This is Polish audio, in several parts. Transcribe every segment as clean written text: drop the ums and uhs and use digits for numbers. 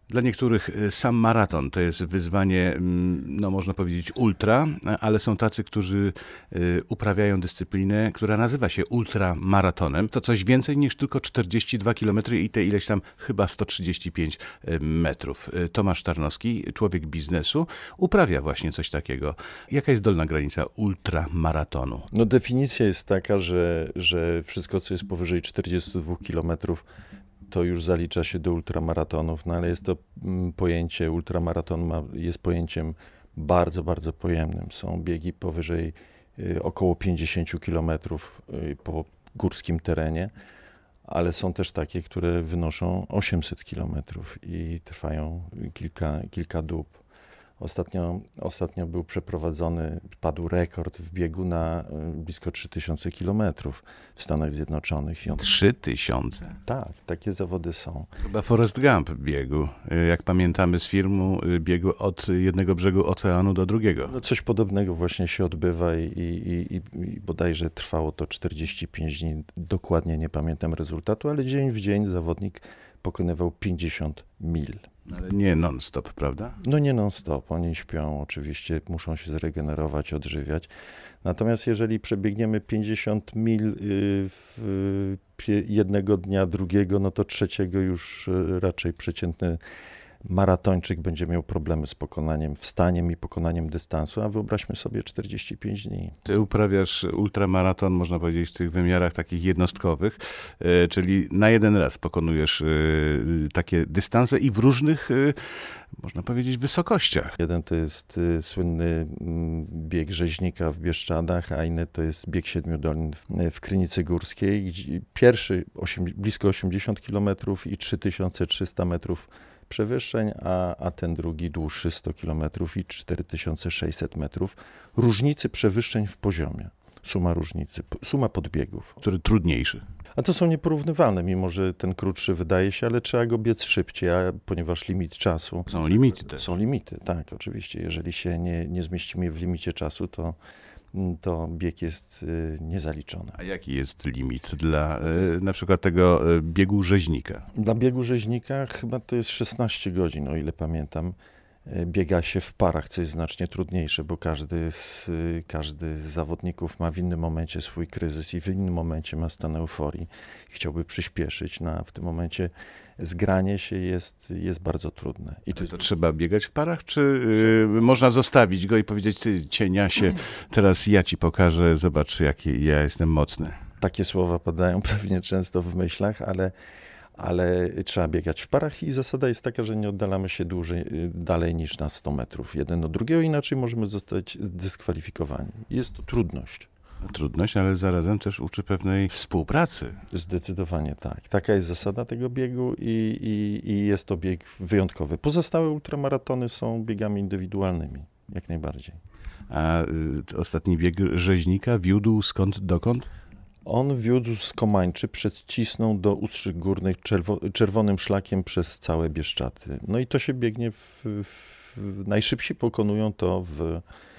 Dla niektórych sam maraton to jest wyzwanie, no można powiedzieć ultra, ale są tacy, którzy uprawiają dyscyplinę, która nazywa się ultramaratonem. To coś więcej niż tylko 42 km i te ileś tam chyba 135 metrów. Tomasz Tarnowski, człowiek biznesu, uprawia właśnie coś takiego. Jaka jest dolna granica ultramaratonu? No definicja jest taka, że wszystko, co jest powyżej 42 km, to już zalicza się do ultramaratonów, no ale jest to pojęcie, ultramaraton jest pojęciem bardzo, bardzo pojemnym. Są biegi powyżej około 50 km po górskim terenie, ale są też takie, które wynoszą 800 km i trwają kilka dób. Ostatnio był przeprowadzony, padł rekord w biegu na blisko 3000 km w Stanach Zjednoczonych. 3000? Tak, takie zawody są. Chyba Forrest Gump biegł, jak pamiętamy z filmu, biegł od jednego brzegu oceanu do drugiego. No coś podobnego właśnie się odbywa i bodajże trwało to 45 dni. Dokładnie nie pamiętam rezultatu, ale dzień w dzień zawodnik pokonywał 50 mil. Ale nie non-stop, prawda? No nie non-stop. Oni śpią oczywiście, muszą się zregenerować, odżywiać. Natomiast jeżeli przebiegniemy 50 mil jednego dnia, drugiego, no to trzeciego już raczej przeciętny maratończyk będzie miał problemy z pokonaniem, wstaniem i pokonaniem dystansu, a wyobraźmy sobie 45 dni. Ty uprawiasz ultramaraton, można powiedzieć, w tych wymiarach takich jednostkowych, czyli na jeden raz pokonujesz takie dystanse i w różnych, można powiedzieć, wysokościach. Jeden to jest słynny bieg rzeźnika w Bieszczadach, a inny to jest bieg 7 dolin w Krynicy Górskiej. Pierwszy blisko 80 km i 3300 metrów przewyższeń, a ten drugi dłuższy 100 km i 4600 metrów. Różnicy przewyższeń w poziomie. Suma podbiegów. Który trudniejszy. A to są nieporównywalne, mimo że ten krótszy wydaje się, ale trzeba go biec szybciej, ponieważ limit czasu. Są limity też. Są limity, tak, oczywiście. Jeżeli się nie zmieścimy w limicie czasu, to bieg jest niezaliczony. A jaki jest limit dla na przykład tego biegu rzeźnika? Dla biegu rzeźnika chyba to jest 16 godzin, o ile pamiętam. Biega się w parach, co jest znacznie trudniejsze, bo każdy z zawodników ma w innym momencie swój kryzys i w innym momencie ma stan euforii. Chciałby przyspieszyć, w tym momencie zgranie się jest bardzo trudne. I to trzeba biegać w parach, czy można zostawić go i powiedzieć, ty cieniasie, teraz ja ci pokażę, zobacz jaki ja jestem mocny. Takie słowa padają pewnie często w myślach, ale trzeba biegać w parach i zasada jest taka, że nie oddalamy się dalej niż na 100 metrów jeden od drugiego, inaczej możemy zostać zdyskwalifikowani. Jest to trudność. Trudność, ale zarazem też uczy pewnej współpracy. Zdecydowanie tak. Taka jest zasada tego biegu i jest to bieg wyjątkowy. Pozostałe ultramaratony są biegami indywidualnymi, jak najbardziej. A ostatni bieg rzeźnika wiódł skąd dokąd? On wiódł z Komańczy, przecisnął do Ustrzyk Górnych czerwonym szlakiem przez całe Bieszczady. No i to się biegnie najszybsi pokonują to w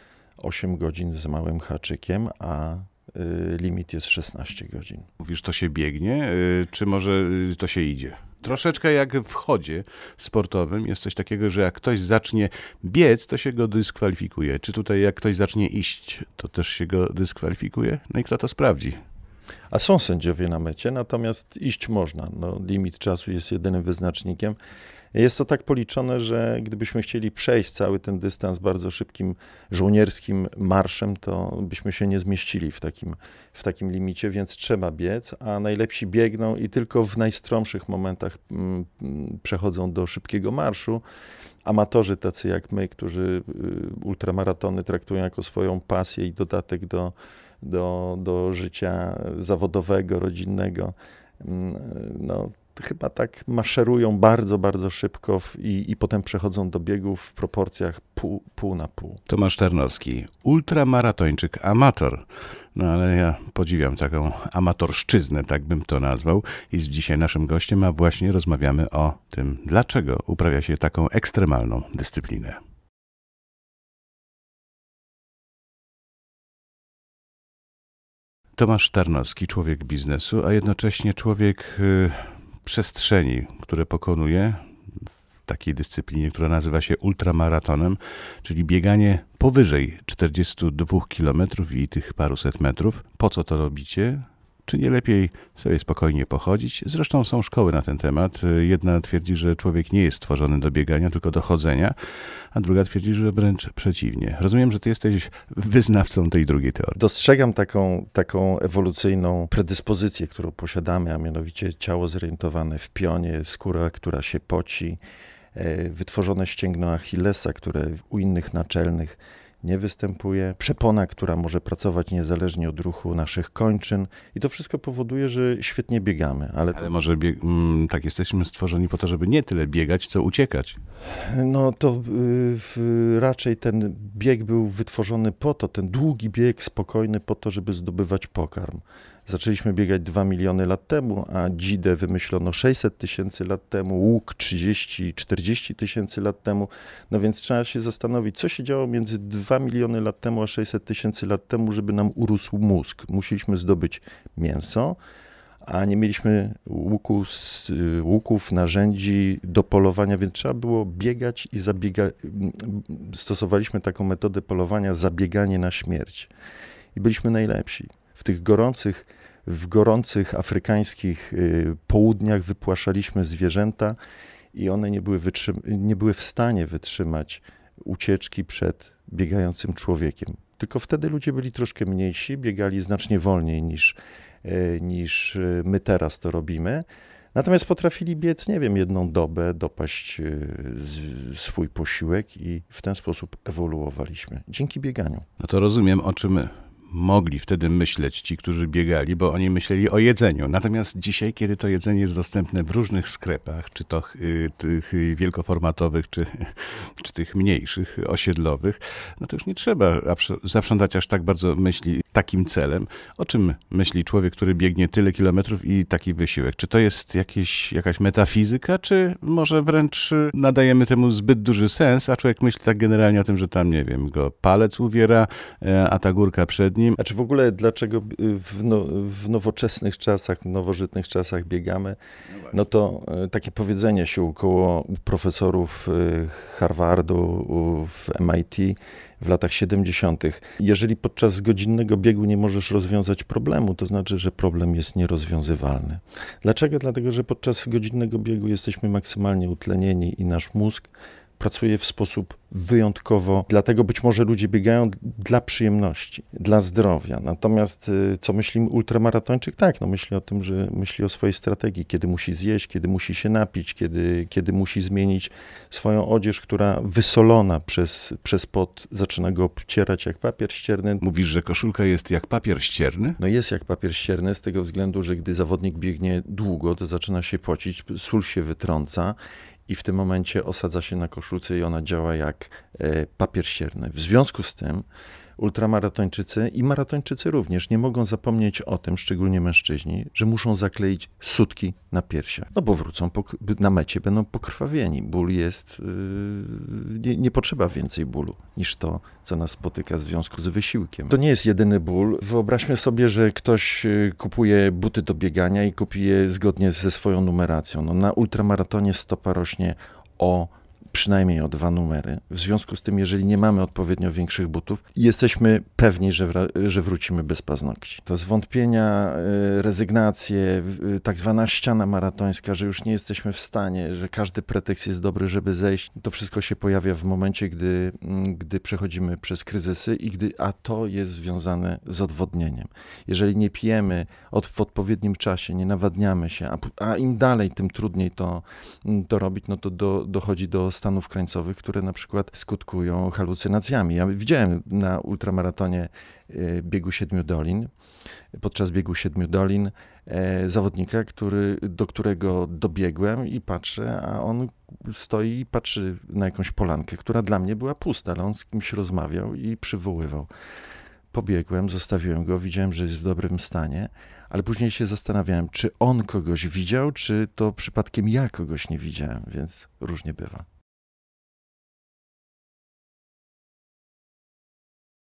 8 godzin z małym haczykiem, a limit jest 16 godzin. Mówisz, to się biegnie, czy może to się idzie? Troszeczkę jak w chodzie sportowym jest coś takiego, że jak ktoś zacznie biec, to się go dyskwalifikuje. Czy tutaj jak ktoś zacznie iść, to też się go dyskwalifikuje? No i kto to sprawdzi? A są sędziowie na mecie, natomiast iść można. Limit czasu jest jedynym wyznacznikiem. Jest to tak policzone, że gdybyśmy chcieli przejść cały ten dystans bardzo szybkim żołnierskim marszem, to byśmy się nie zmieścili w takim limicie, więc trzeba biec, a najlepsi biegną i tylko w najstromszych momentach przechodzą do szybkiego marszu. Amatorzy tacy jak my, którzy ultramaratony traktują jako swoją pasję i dodatek do życia zawodowego, rodzinnego, chyba tak maszerują bardzo, bardzo szybko i potem przechodzą do biegów w proporcjach pół na pół. Tomasz Tarnowski, ultramaratończyk, amator. No ale ja podziwiam taką amatorszczyznę, tak bym to nazwał. Jest dzisiaj naszym gościem, a właśnie rozmawiamy o tym, dlaczego uprawia się taką ekstremalną dyscyplinę. Tomasz Tarnowski, człowiek biznesu, a jednocześnie człowiek przestrzeni, które pokonuje takiej dyscyplinie, która nazywa się ultramaratonem, czyli bieganie powyżej 42 km i tych paruset metrów. Po co to robicie? Czy nie lepiej sobie spokojnie pochodzić? Zresztą są szkoły na ten temat. Jedna twierdzi, że człowiek nie jest stworzony do biegania, tylko do chodzenia, a druga twierdzi, że wręcz przeciwnie. Rozumiem, że ty jesteś wyznawcą tej drugiej teorii. Dostrzegam taką ewolucyjną predyspozycję, którą posiadamy, a mianowicie ciało zorientowane w pionie, skóra, która się poci, wytworzone ścięgno Achillesa, które u innych naczelnych nie występuje, przepona, która może pracować niezależnie od ruchu naszych kończyn i to wszystko powoduje, że świetnie biegamy. Ale może tak jesteśmy stworzeni po to, żeby nie tyle biegać, co uciekać. No to raczej ten bieg był wytworzony po to, ten długi bieg spokojny po to, żeby zdobywać pokarm. Zaczęliśmy biegać 2 miliony lat temu, a dzidę wymyślono 600 tysięcy lat temu, łuk 30-40 tysięcy lat temu. No więc trzeba się zastanowić, co się działo między 2 miliony lat temu a 600 tysięcy lat temu, żeby nam urósł mózg. Musieliśmy zdobyć mięso, a nie mieliśmy łuków, narzędzi do polowania, więc trzeba było biegać i stosowaliśmy taką metodę polowania, zabieganie na śmierć. I byliśmy najlepsi. W gorących afrykańskich południach wypłaszaliśmy zwierzęta i one nie były w stanie wytrzymać ucieczki przed biegającym człowiekiem. Tylko wtedy ludzie byli troszkę mniejsi, biegali znacznie wolniej niż my teraz to robimy. Natomiast potrafili biec, nie wiem, 1 dobę, dopaść swój posiłek i w ten sposób ewoluowaliśmy. Dzięki bieganiu. No to rozumiem, o czym mogli wtedy myśleć ci, którzy biegali, bo oni myśleli o jedzeniu. Natomiast dzisiaj, kiedy to jedzenie jest dostępne w różnych sklepach, czy to tych wielkoformatowych, czy tych mniejszych, osiedlowych, no to już nie trzeba zaprzątać aż tak bardzo myśli takim celem. O czym myśli człowiek, który biegnie tyle kilometrów i taki wysiłek? Czy to jest jakaś metafizyka, czy może wręcz nadajemy temu zbyt duży sens, a człowiek myśli tak generalnie o tym, że tam, nie wiem, go palec uwiera, a ta górka przed nim. Znaczy w ogóle dlaczego w nowoczesnych czasach, w nowożytnych czasach biegamy? No to takie powiedzenie się u profesorów Harvardu, w MIT w latach 70. Jeżeli podczas godzinnego biegu nie możesz rozwiązać problemu, to znaczy, że problem jest nierozwiązywalny. Dlaczego? Dlatego, że podczas godzinnego biegu jesteśmy maksymalnie utlenieni i nasz mózg pracuje w sposób wyjątkowo, dlatego być może ludzie biegają dla przyjemności, dla zdrowia. Natomiast co myśli ultramaratończyk? Tak, no myśli o tym, że myśli o swojej strategii, kiedy musi zjeść, kiedy musi się napić, kiedy musi zmienić swoją odzież, która wysolona przez pot zaczyna go obcierać jak papier ścierny. Mówisz, że koszulka jest jak papier ścierny? No jest jak papier ścierny z tego względu, że gdy zawodnik biegnie długo, to zaczyna się pocić, sól się wytrąca i w tym momencie osadza się na koszulce i ona działa jak papier ścierny. W związku z tym ultramaratończycy i maratończycy również nie mogą zapomnieć o tym, szczególnie mężczyźni, że muszą zakleić sutki na piersiach. No bo wrócą na mecie, będą pokrwawieni. Ból jest, nie potrzeba więcej bólu niż to, co nas spotyka w związku z wysiłkiem. To nie jest jedyny ból. Wyobraźmy sobie, że ktoś kupuje buty do biegania i kupi je zgodnie ze swoją numeracją. No, na ultramaratonie stopa rośnie przynajmniej o 2 numery. W związku z tym, jeżeli nie mamy odpowiednio większych butów, jesteśmy pewni, że wrócimy bez paznokci. To zwątpienia, rezygnacje, tak zwana ściana maratońska, że już nie jesteśmy w stanie, że każdy pretekst jest dobry, żeby zejść. To wszystko się pojawia w momencie, gdy przechodzimy przez kryzysy a to jest związane z odwodnieniem. Jeżeli nie pijemy w odpowiednim czasie, nie nawadniamy się, a im dalej, tym trudniej to robić, no to dochodzi do stanów krańcowych, które na przykład skutkują halucynacjami. Ja widziałem na ultramaratonie podczas biegu 7 dolin zawodnika, do którego dobiegłem i patrzę, a on stoi i patrzy na jakąś polankę, która dla mnie była pusta, ale on z kimś rozmawiał i przywoływał. Pobiegłem, zostawiłem go, widziałem, że jest w dobrym stanie, ale później się zastanawiałem, czy on kogoś widział, czy to przypadkiem ja kogoś nie widziałem, więc różnie bywa.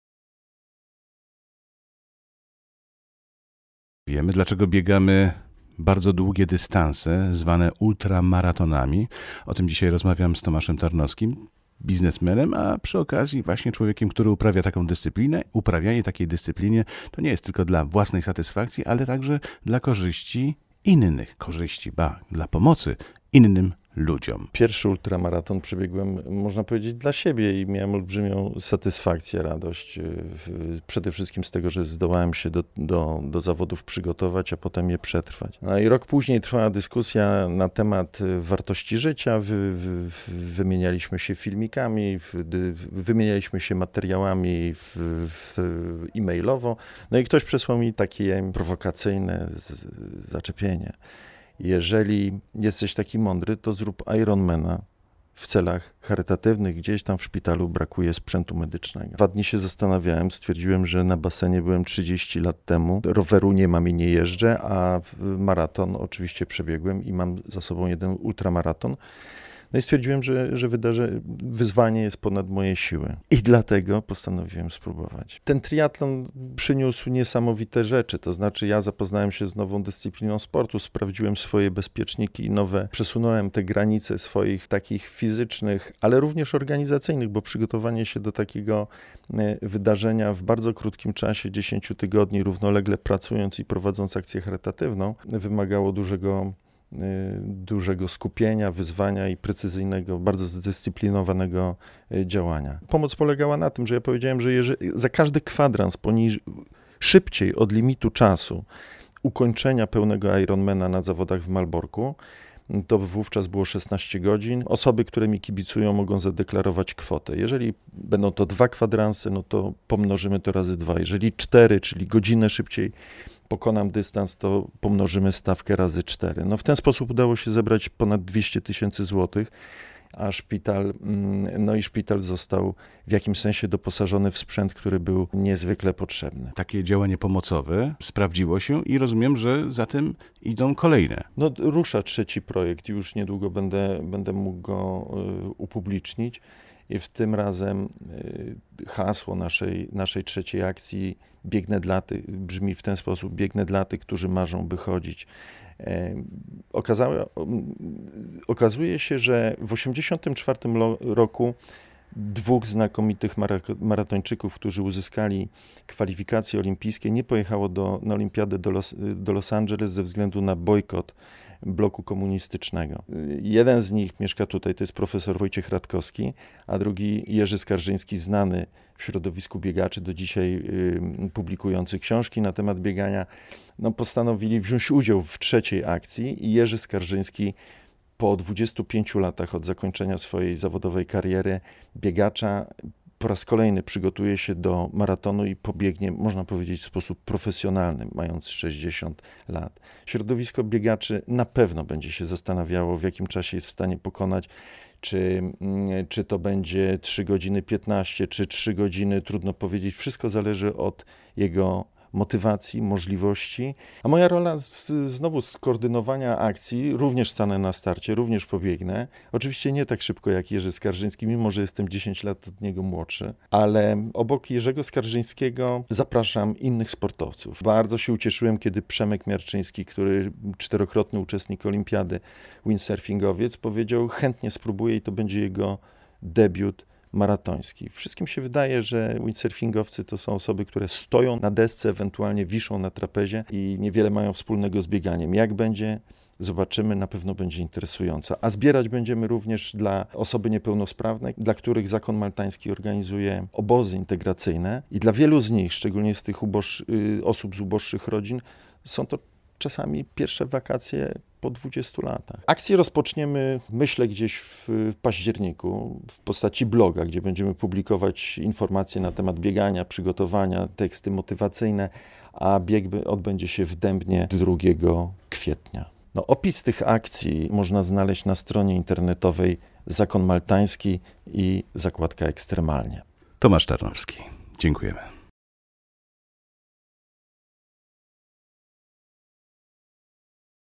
Wiemy, dlaczego biegamy bardzo długie dystanse, zwane ultramaratonami. O tym dzisiaj rozmawiam z Tomaszem Tarnowskim, biznesmenem, a przy okazji właśnie człowiekiem, który uprawia taką dyscyplinę. Uprawianie takiej dyscypliny to nie jest tylko dla własnej satysfakcji, ale także dla korzyści innych, dla pomocy innym ludziom. Pierwszy ultramaraton przebiegłem, można powiedzieć, dla siebie i miałem olbrzymią satysfakcję, radość. Przede wszystkim z tego, że zdołałem się do zawodów przygotować, a potem je przetrwać. No i rok później trwała dyskusja na temat wartości życia. Wymienialiśmy się filmikami, wymienialiśmy się materiałami e-mailowo. No i ktoś przesłał mi takie prowokacyjne zaczepienie. Jeżeli jesteś taki mądry, to zrób Ironmana w celach charytatywnych. Gdzieś tam w szpitalu brakuje sprzętu medycznego. 2 dni się zastanawiałem, stwierdziłem, że na basenie byłem 30 lat temu, roweru nie mam i nie jeżdżę, a maraton oczywiście przebiegłem i mam za sobą jeden ultramaraton. No i stwierdziłem, że wyzwanie jest ponad moje siły. I dlatego postanowiłem spróbować. Ten triatlon przyniósł niesamowite rzeczy, to znaczy ja zapoznałem się z nową dyscypliną sportu, sprawdziłem swoje bezpieczniki nowe, przesunąłem te granice swoich takich fizycznych, ale również organizacyjnych, bo przygotowanie się do takiego wydarzenia w bardzo krótkim czasie, 10 tygodni, równolegle pracując i prowadząc akcję charytatywną, wymagało dużego skupienia, wyzwania i precyzyjnego, bardzo zdyscyplinowanego działania. Pomoc polegała na tym, że ja powiedziałem, że za każdy kwadrans szybciej od limitu czasu ukończenia pełnego Ironmana na zawodach w Malborku, to wówczas było 16 godzin. Osoby, które mi kibicują, mogą zadeklarować kwotę. Jeżeli będą to 2 kwadranse, no to pomnożymy to razy 2. Jeżeli 4, czyli godzinę szybciej pokonam dystans, to pomnożymy stawkę razy 4. No w ten sposób udało się zebrać ponad 200 000 złotych, a szpital został w jakimś sensie doposażony w sprzęt, który był niezwykle potrzebny. Takie działanie pomocowe sprawdziło się i rozumiem, że za tym idą kolejne. No rusza 3. projekt, już niedługo będę mógł go upublicznić. I w tym razem hasło naszej 3. akcji brzmi w ten sposób: biegnę dla tych, którzy marzą, by chodzić. Okazuje się, że w 1984 roku 2 znakomitych maratończyków, którzy uzyskali kwalifikacje olimpijskie, nie pojechało na olimpiadę do Los Angeles ze względu na bojkot bloku komunistycznego. Jeden z nich mieszka tutaj, to jest profesor Wojciech Radkowski, a drugi Jerzy Skarżyński, znany w środowisku biegaczy, do dzisiaj publikujący książki na temat biegania. No, postanowili wziąć udział w 3. akcji i Jerzy Skarżyński po 25 latach od zakończenia swojej zawodowej kariery biegacza po raz kolejny przygotuje się do maratonu i pobiegnie, można powiedzieć, w sposób profesjonalny, mając 60 lat. Środowisko biegaczy na pewno będzie się zastanawiało, w jakim czasie jest w stanie pokonać, czy to będzie 3 godziny 15, czy 3 godziny, trudno powiedzieć. Wszystko zależy od jego motywacji, możliwości. A moja rola znowu skoordynowania akcji, również stanę na starcie, również pobiegnę. Oczywiście nie tak szybko jak Jerzy Skarżyński, mimo że jestem 10 lat od niego młodszy, ale obok Jerzego Skarżyńskiego zapraszam innych sportowców. Bardzo się ucieszyłem, kiedy Przemek Miarczyński, który 4-krotny uczestnik olimpiady, windsurfingowiec, powiedział: chętnie spróbuję i to będzie jego debiut maratoński. Wszystkim się wydaje, że windsurfingowcy to są osoby, które stoją na desce, ewentualnie wiszą na trapezie i niewiele mają wspólnego z bieganiem. Jak będzie? Zobaczymy, na pewno będzie interesująco. A zbierać będziemy również dla osoby niepełnosprawnej, dla których Zakon Maltański organizuje obozy integracyjne i dla wielu z nich, szczególnie z tych osób z uboższych rodzin, są to czasami pierwsze wakacje po 20 latach. Akcję rozpoczniemy, myślę, gdzieś w październiku w postaci bloga, gdzie będziemy publikować informacje na temat biegania, przygotowania, teksty motywacyjne, a bieg odbędzie się w Dębnie 2 kwietnia. No, opis tych akcji można znaleźć na stronie internetowej Zakon Maltański i zakładka Ekstremalnie. Tomasz Tarnowski, dziękujemy.